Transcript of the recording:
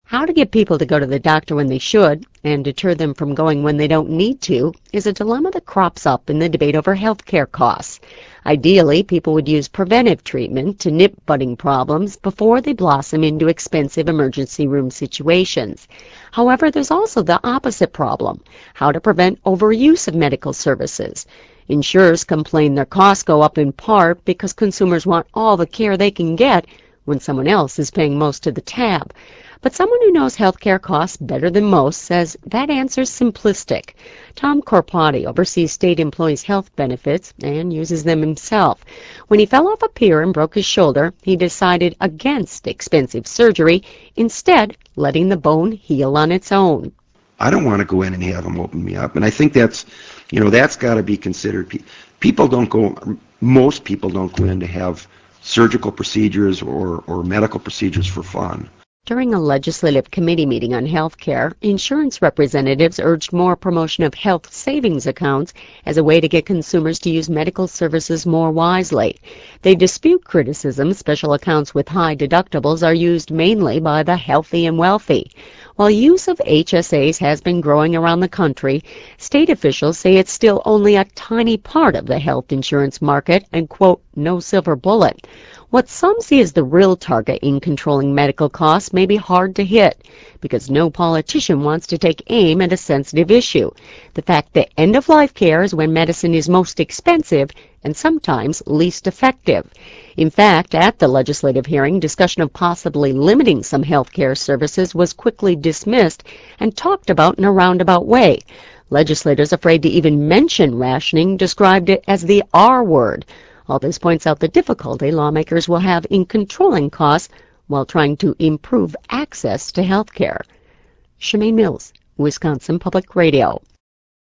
How to get people to go to the doctor when they should and deter them from going when they don't need to is a dilemma that crops up in the debate over health care costs. Ideally, people would use preventive treatment to nip budding problems before they blossom into expensive emergency room situations. However, there's also the opposite problem: how to prevent overuse of medical services. Insurers complain their costs go up in part because consumers want all the care they can get when someone else is paying most of the tab. But someone who knows healthcare costs better than most says that answer's simplistic. Tom Corpati oversees state employees' health benefits and uses them himself. When he fell off a pier and broke his shoulder, he decided against expensive surgery, instead letting the bone heal on its own. I don't want to go in and have them open me up, and I think that's got to be considered. Most people don't go in to have surgical procedures or medical procedures for fun. During a legislative committee meeting on health care, insurance representatives urged more promotion of health savings accounts as a way to get consumers to use medical services more wisely. They dispute criticism special accounts with high deductibles are used mainly by the healthy and wealthy. While use of HSAs has been growing around the country, state officials say it's still only a tiny part of the health insurance market and, quote, no silver bullet. What some see as the real target in controlling medical costs may be hard to hit because no politician wants to take aim at a sensitive issue: the fact that end-of-life care is when medicine is most expensive and sometimes least effective. In fact, at the legislative hearing, discussion of possibly limiting some health care services was quickly dismissed and talked about in a roundabout way. Legislators afraid to even mention rationing described it as the R word. All this points out the difficulty lawmakers will have in controlling costs while trying to improve access to health care. Shemaine Mills, Wisconsin Public Radio.